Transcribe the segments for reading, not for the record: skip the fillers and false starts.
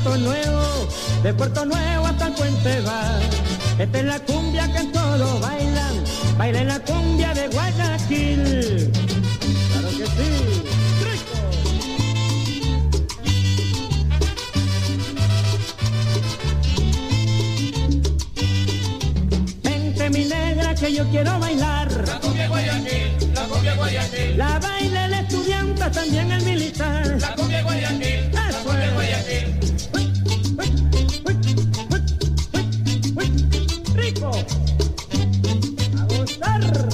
Puerto Nuevo, de Puerto Nuevo hasta el Puente va. Esta es la cumbia que todos bailan, bailen la cumbia de Guayaquil. Claro que sí. Mi negra que yo quiero bailar la cumbia Guayaquil, la cumbia Guayaquil. La baila el estudiante, también el militar. La cumbia Guayaquil, la cumbia Guayaquil. Rico, a gustar.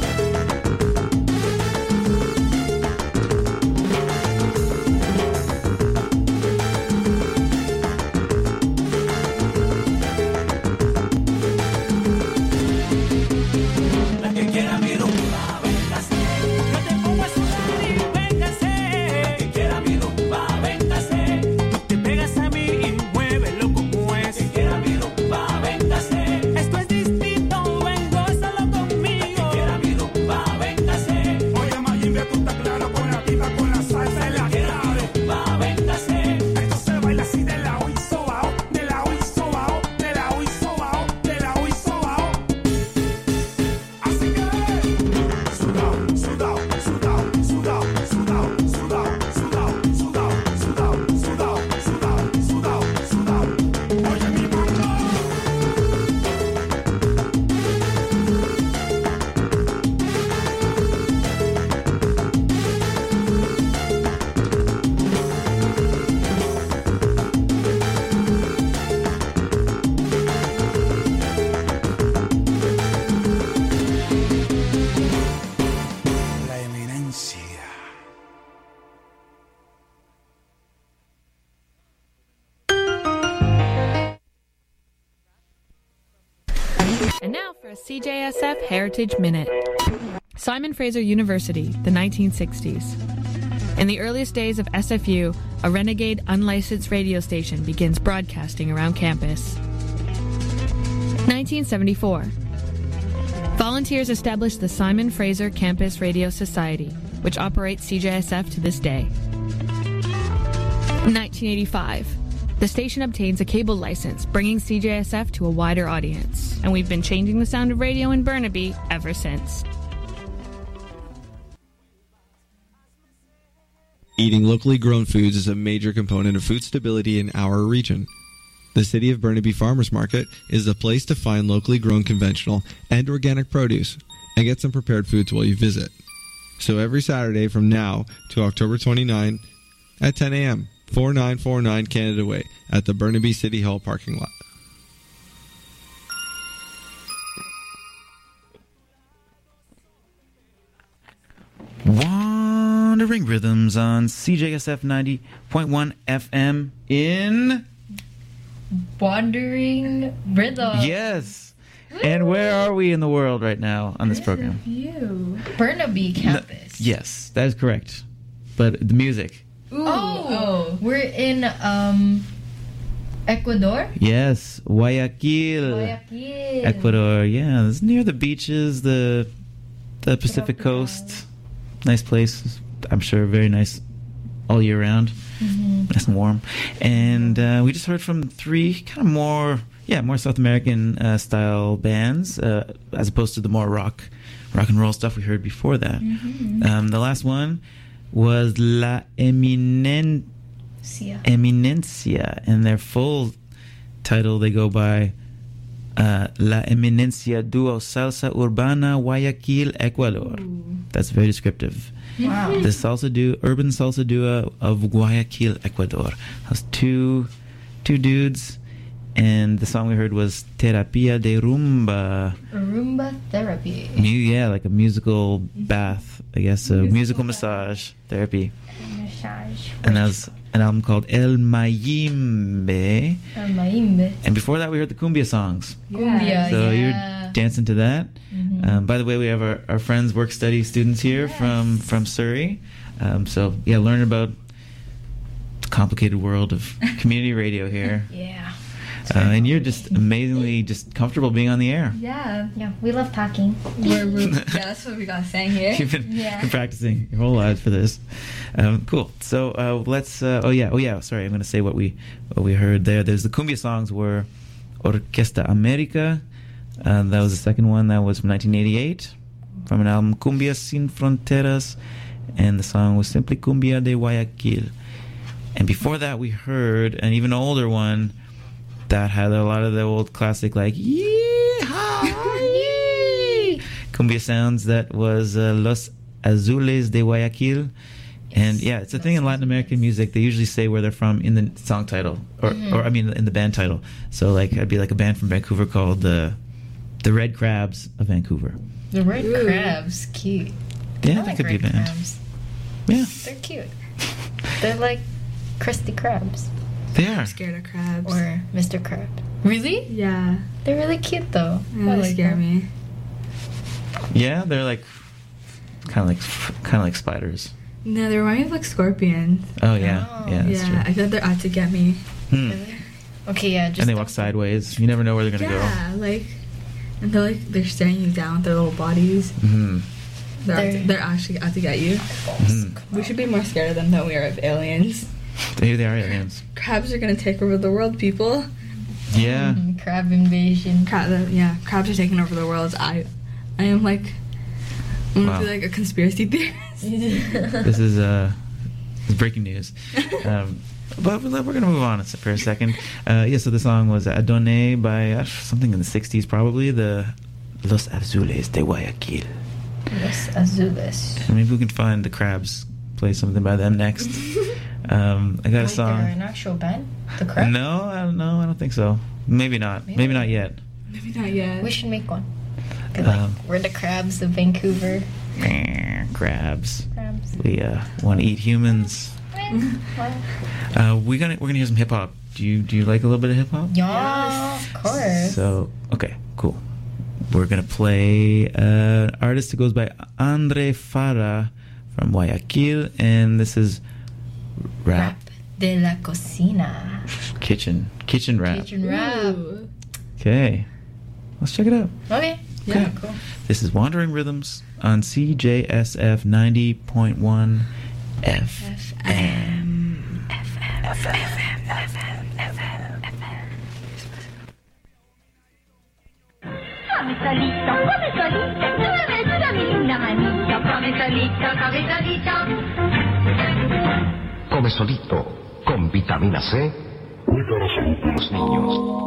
「 And now for a CJSF Heritage Minute. Simon Fraser University, the 1960s. In the earliest days of SFU, a renegade unlicensed radio station begins broadcasting around campus. 1974. Volunteers established the Simon Fraser Campus Radio Society, which operates CJSF to this day. 1985. The station obtains a cable license, bringing CJSF to a wider audience. And we've been changing the sound of radio in Burnaby ever since. Eating locally grown foods is a major component of food stability in our region. The City of Burnaby Farmers Market is the place to find locally grown conventional and organic produce and get some prepared foods while you visit. So every Saturday from now to October 29 at 10 a.m., 4949 Canada Way at the Burnaby City Hall parking lot. Wandering Rhythms on CJSF 90.1 FM in... Wandering Rhythm. Yes. And where are we in the world right now on this program? Burnaby campus. Yes, that is correct. But the music. Ooh. We're in Ecuador? Yes, Guayaquil. Ecuador. Yeah, it's near the beaches, the Pacific coast. Nice place. I'm sure very nice all year round. Nice and warm. And we just heard from three kind of more South American style bands as opposed to the more rock and roll stuff we heard before that. The last one was La Eminencia. And their full title, they go by La Eminencia Duo Salsa Urbana Guayaquil, Ecuador. That's very descriptive. Wow. The urban salsa duo of Guayaquil, Ecuador. That's two dudes, and the song we heard was Terapia de Rumba. Rumba therapy. Like a musical bath, I guess, a musical massage therapy. And that was an album called El Mayimbe. And before that, we heard the cumbia songs. Cumbia, so you're dancing to that. By the way, we have our friends, work study students here from Surrey. Learn about the complicated world of community radio here. And you're just amazingly just comfortable being on the air. Yeah, we love talking. That's what we got saying here. You've been practicing your whole lives for this. Cool. So let's. Sorry, I'm going to say what we heard there. There's the cumbia songs were Orquesta America. That was the second one. That was from 1988, from an album Cumbia Sin Fronteras, and the song was simply Cumbia de Guayaquil. And before that, we heard an even older one that had a lot of the old classic, like, yee-haw, cumbia sounds. That was Los Azules de Guayaquil. And it's a thing in Latin American music. They usually say where they're from in the song title, or in the band title. So, like, I'd be like a band from Vancouver called the Red Crabs of Vancouver. The Red Crabs, cute. Yeah, that could be a band. Crabs. Yeah. They're cute. They're like Krusty Krabs. They are. I'm scared of crabs. Or Mr. Crab. Really? Yeah. They're really cute, though. They scare me. Yeah, they're like kind of like spiders. No, they remind me of like scorpions. Oh yeah, that's true. I feel like they're out to get me. Really? Okay, yeah. And they walk sideways. You never know where they're gonna go. Yeah, and they're staring you down with their little bodies. They're actually out to get you. We should be more scared of them than we are of aliens. They are aliens. Crabs are gonna take over the world, people. Yeah. Crab invasion. Crabs are taking over the world. I am like, I'm gonna be like a conspiracy theorist. This is breaking news. But we're going to move on for a second. So the song was Adone by something in the 60s, probably, the Los Azules de Guayaquil. Los Azules. And maybe we can find the Crabs, play something by them next. I got a song. They're an actual band? The Crabs? No, I don't think so. Maybe not. Maybe not yet. Maybe not yet. We should make one. We're the Crabs of Vancouver. Crabs. We want to eat humans. We're gonna hear some hip hop. Do you like a little bit of hip hop? Yeah, of course. So okay, cool. we're going to play an artist who goes by Andre Farah from Guayaquil, and this is Rap de la Cocina. Kitchen Rap. Kitchen Rap. Okay, let's check it out. Okay. Yeah, cool. This is Wandering Rhythms on CJSF 90.1 FM. Come solito, dame una manito, come solito. Come solito, con vitamina C, cuida la salud de los niños.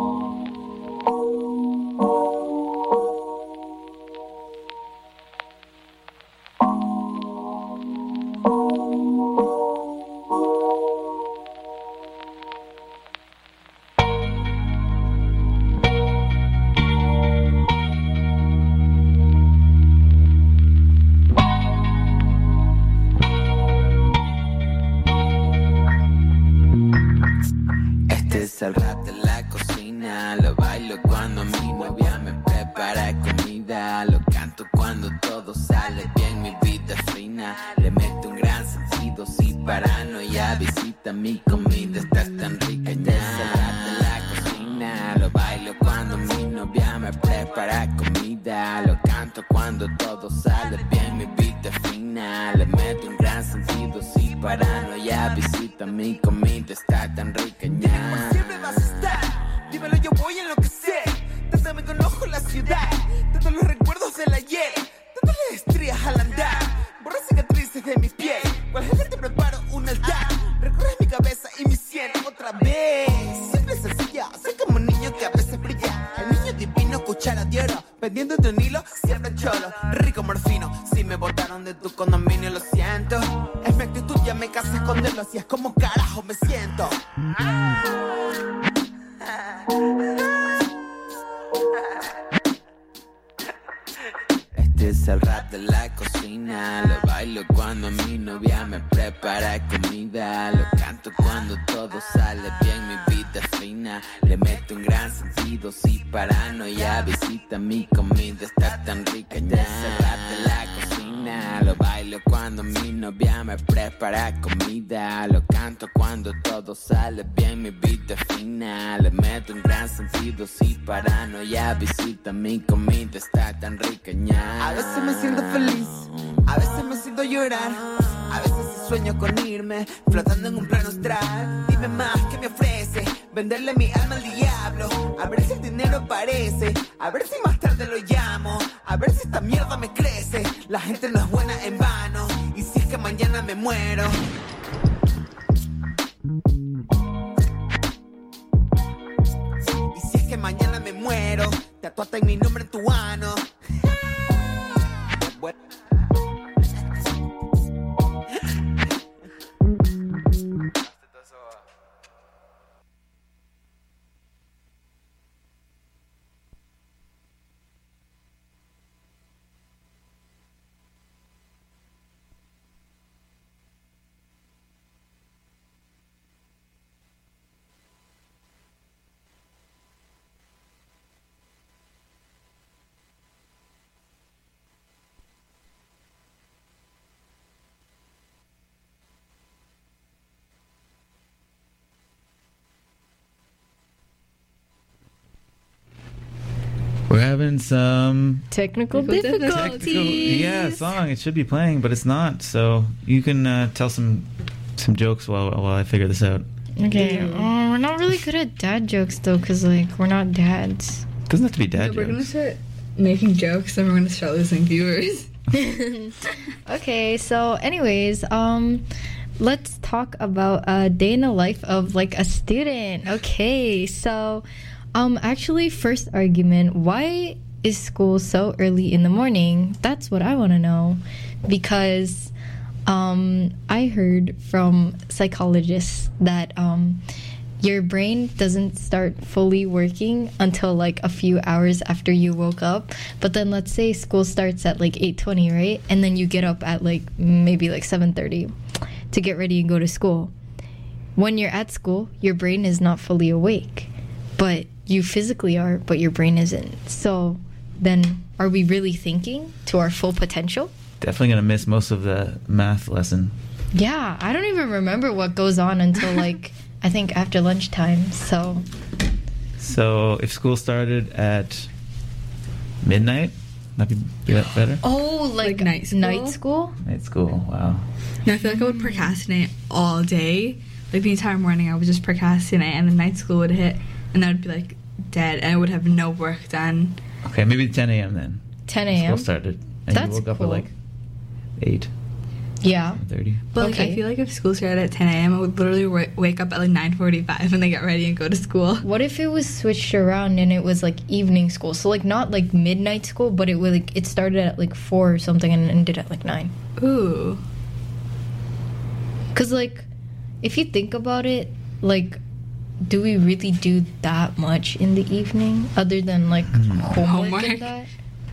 El rap de la cocina, lo bailo cuando mi novia me prepara comida, lo canto cuando todo sale bien, mi vida es fina, le meto un gran sentido, si paranoia, visita mi comida, está tan rica ya. El rap de la cocina, lo bailo cuando mi novia me prepara comida, lo canto cuando todo sale bien, mi vida es fina, le meto un gran sentido, si paranoia, visita mi comida, está tan rica ya. Dímelo, yo voy a enloquecer. Trátame con ojo la ciudad. Todos los recuerdos del ayer. Todas las estrías al andar. Borra cicatrices de mi piel. Cual gente te preparo un altar. Recorres mi cabeza y mi sien otra vez. Simple y sencilla. Soy como un niño que a veces brilla. El niño divino, cuchara de oro. Pendiente de un hilo, siempre cholo. Rico morfino. Si me botaron de tu condominio, lo siento. Es mi actitud, ya me casé esconderlo. Así es como carajo me siento. Este es el rap de la cocina, lo bailo cuando mi novia me prepara comida, lo canto cuando todo sale bien, mi vida es fina, le meto un gran sentido, si paranoia, visita mi comida, está tan rica ya. Este es el rap de la cocina, lo bailo cuando mi novia me prepara comida, lo canto cuando todo sale bien, mi vida es fina, le meto un gran sentido, si paranoia, visita mi comida, está tan rica ya. A veces me siento feliz, a veces me siento llorar, a veces sueño con irme, flotando en un plano astral. Dime más, ¿qué me ofrece? Venderle mi alma al diablo, a ver si el dinero aparece, a ver si más tarde lo llamo, a ver si esta mierda me crece. La gente no es buena en vano, y si es que mañana me muero. Y si es que mañana me muero, tatuate mi nombre en tu ano. We're having some technical difficulties. Yeah, song. It should be playing, but it's not. So you can tell some jokes while I figure this out. Okay. We're not really good at dad jokes though, because like we're not dads. Doesn't have to be dad jokes. We're gonna start making jokes, and we're gonna start losing viewers. Okay. So, anyways, let's talk about a day in the life of like a student. Okay. So. Actually, first argument, why is school so early in the morning? That's what I want to know. Because I heard from psychologists that your brain doesn't start fully working until like a few hours after you woke up. But then let's say school starts at like 8:20, right? And then you get up at like maybe like 7:30 to get ready and go to school. When you're at school, your brain is not fully awake. But you physically are, but your brain isn't. So then are we really thinking to our full potential? Definitely going to miss most of the math lesson. Yeah, I don't even remember what goes on until like I think after lunchtime. So if school started at midnight, that'd be better. Oh, like night school? Night school? Night school. Wow. No, I feel like I would procrastinate all day. Like the entire morning, I would just procrastinate, and the night school would hit, and I would be like dead, and I would have no work done. Okay, maybe 10 a.m. then. 10 a.m. School started, and That's you woke up cool. at like 8. Yeah. 30. But like, I feel like if school started at 10 a.m., I would literally wake up at like 9:45 and then get ready and go to school. What if it was switched around and it was like evening school? So like not like midnight school, but it was like it started at like 4 or something and ended at like 9. Ooh. Cause like, if you think about it, like, do we really do that much in the evening other than like homework and that?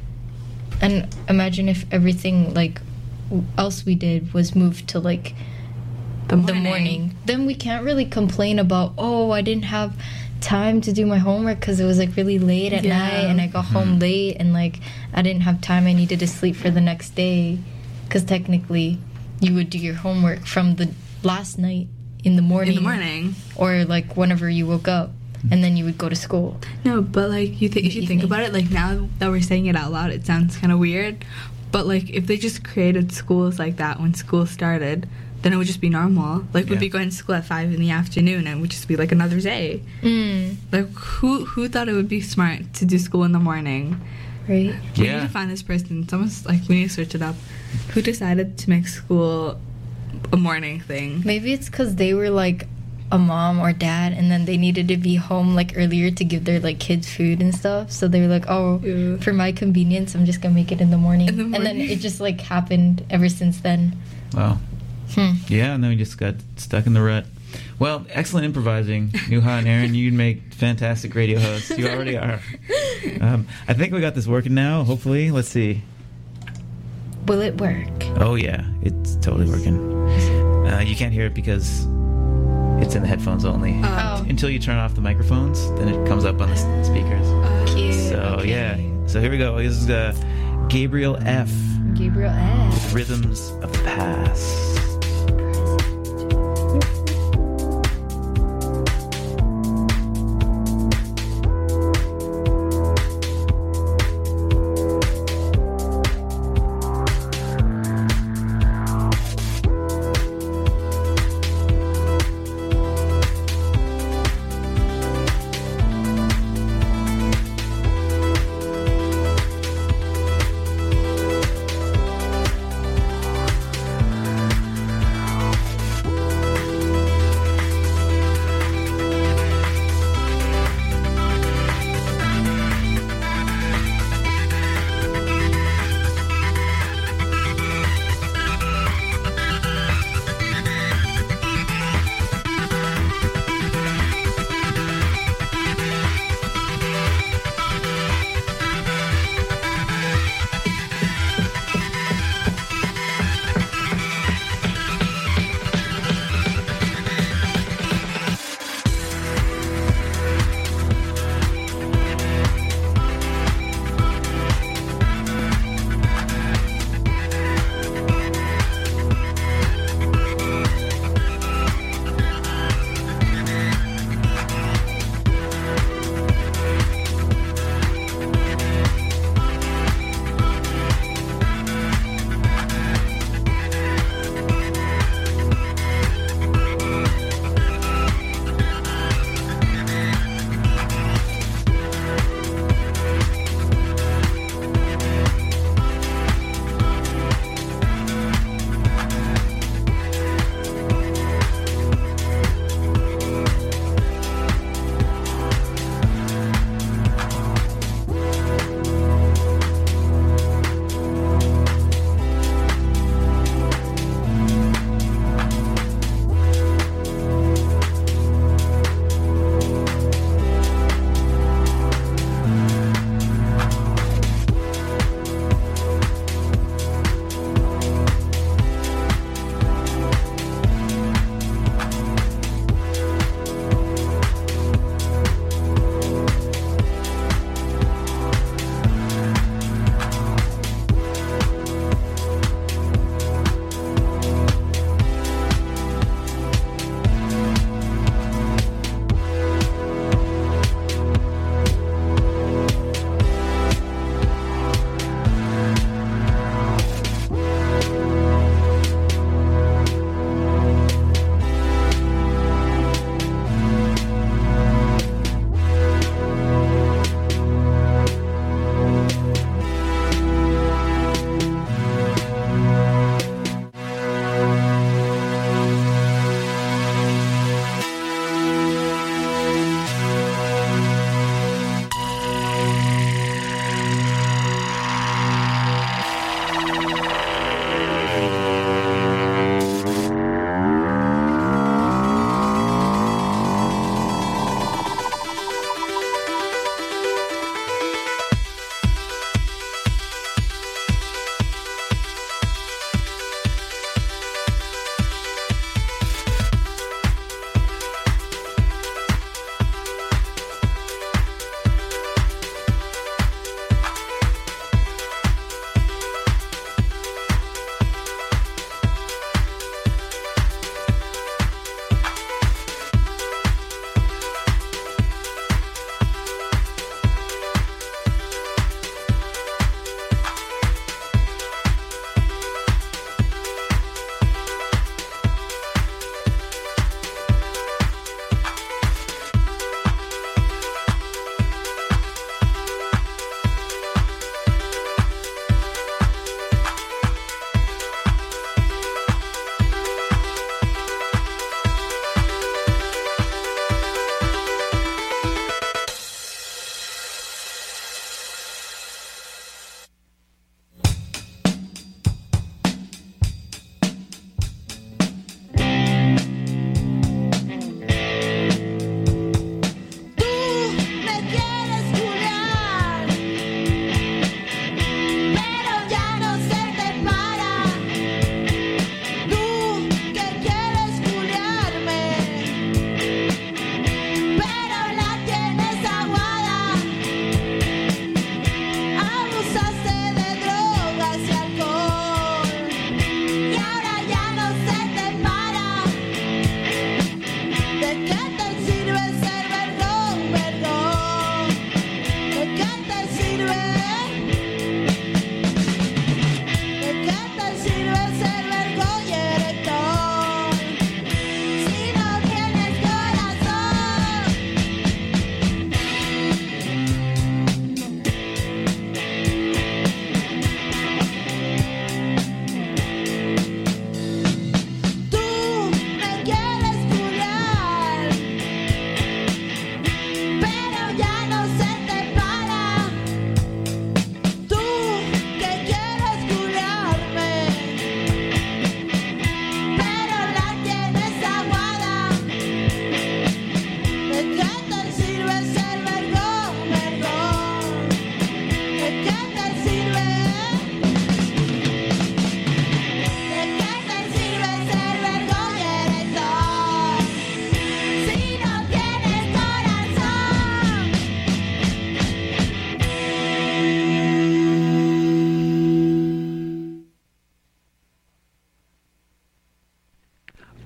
And imagine if everything like else we did was moved to like the morning. Then we can't really complain about, oh, I didn't have time to do my homework because it was like really late at night and I got home late and like I didn't have time. I needed to sleep for the next day, because technically you would do your homework from the last night in the morning or like whenever you woke up, and then you would go to school. No, but like if you think about it, like now that we're saying it out loud, it sounds kind of weird, but like if they just created schools like that when school started, then it would just be normal. Like we'd be going to school at 5 in the afternoon and it would just be like another day. Like who thought it would be smart to do school in the morning? Right. We need to find this person. Someone's like, we need to search it up. Who decided to make school a morning thing? Maybe it's because they were like a mom or dad, and then they needed to be home like earlier to give their like kids food and stuff. So they were like, oh, for my convenience, I'm just gonna make it in the morning. And then it just like happened ever since then. Wow. Yeah, and then we just got stuck in the rut. Well, excellent improvising, Nuha and Aaron. You'd make fantastic radio hosts. You already are. I think we got this working now, hopefully. Let's see. Will it work? Oh, yeah. It's totally working. You can't hear it because it's in the headphones only. Until you turn off the microphones, then it comes up on the speakers. Cute. So, yeah. So here we go. This is Gabriel F. Gabriel F. With Rhythms of the Past.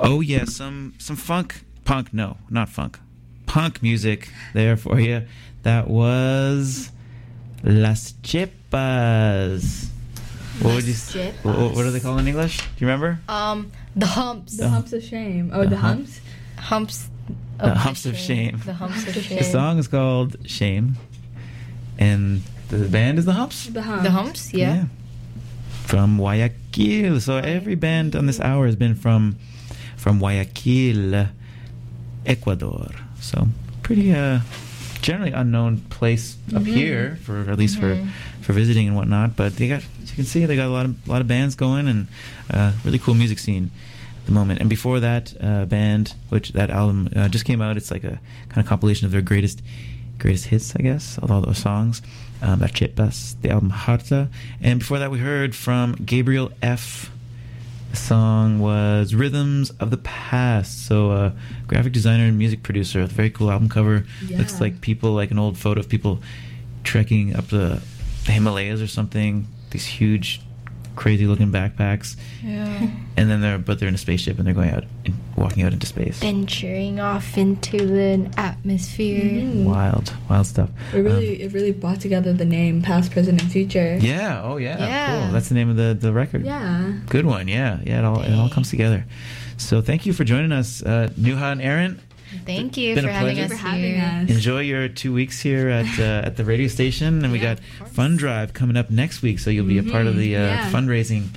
Oh yeah, some punk. No, not funk. Punk music there for you. That was Las Chepas. What would you say? What are they called in English? Do you remember? The humps. The humps of shame. Oh, the humps? Humps. The humps of shame. The humps of shame. The song is called Shame, and the band is the Humps. The humps. The humps, yeah. From Guayaquil. So every band on this hour has been from Guayaquil, Ecuador. So pretty generally unknown place up here for at least for visiting and whatnot. But they got, as you can see, they got a lot of bands going and really cool music scene at the moment. And before that band, which that album just came out, it's like a kind of compilation of their greatest hits, I guess, of all those songs. Las Chepas, the album Harta. And before that we heard from Gabriel F. The song was Rhythms of the Past. So graphic designer and music producer with a very cool album cover. Yeah. Looks like people, like an old photo of people trekking up the Himalayas or something. These huge, crazy looking backpacks. Yeah. And then they're in a spaceship and they're going out and walking out into space. Venturing off into the atmosphere. Wild stuff. It really brought together the name Past, Present, and Future. Yeah. Oh yeah. Yeah. Cool. That's the name of the record. Yeah. Good one. Yeah. It all comes together. So thank you for joining us, Nuha and Aaron. Thank you Been for a having pleasure. us For having here. us. Enjoy your 2 weeks here at the radio station, and we got Fund Drive coming up next week, so you'll be a part of the fundraising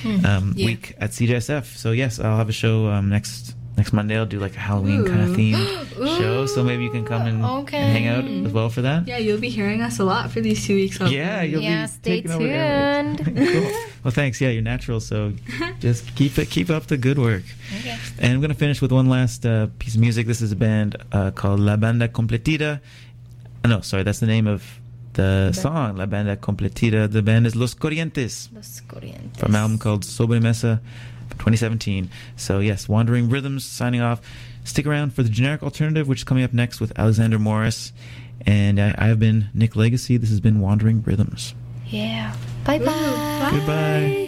week at CJSF. So yes, I'll have a show next Monday. I'll do like a Halloween kind of themed show, so maybe you can come and hang out as well for that. Yeah, you'll be hearing us a lot for these 2 weeks. Hopefully. Yeah, you'll be stay taking over airwaves. tuned. Cool. Well, thanks. Yeah, you're natural, so just keep up the good work. Okay. And I'm going to finish with one last piece of music. This is a band called La Banda Completita. No, sorry, that's the name of the song, La Banda Completita. The band is Los Corrientes. Los Corrientes. From an album called Sobremesa from 2017. So yes, Wandering Rhythms signing off. Stick around for the Generic Alternative, which is coming up next with Alexander Morris. And I have been Nick Legacy. This has been Wandering Rhythms. Yeah. Bye-bye. Bye. Goodbye.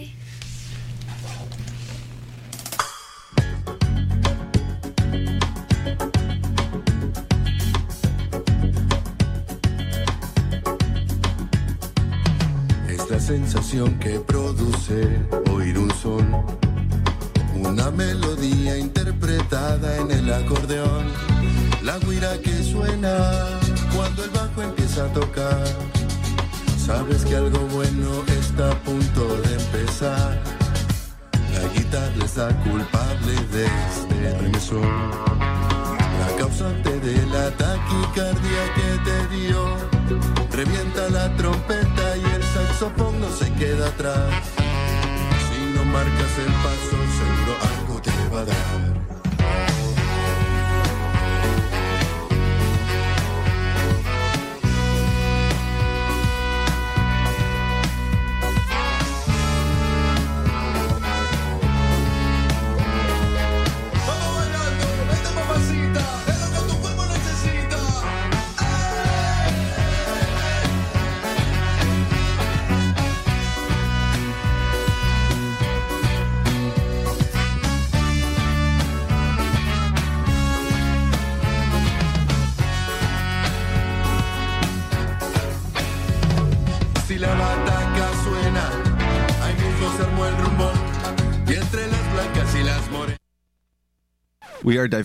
Es la sensación que produce oír un son, una melodía interpretada en el acordeón, la guira que suena cuando el bajo empieza a tocar. Sabes que algo bueno está a punto de empezar. La guitarra es la culpable de este remesón, la causante de la taquicardia que te dio. Revienta la trompeta y el saxofón no se queda atrás. Si no marcas el paso, seguro algo te va a dar. Si la bataca suena, ahí mismo se armó el rumbo, y entre las blancas y las morenas. We are diverse.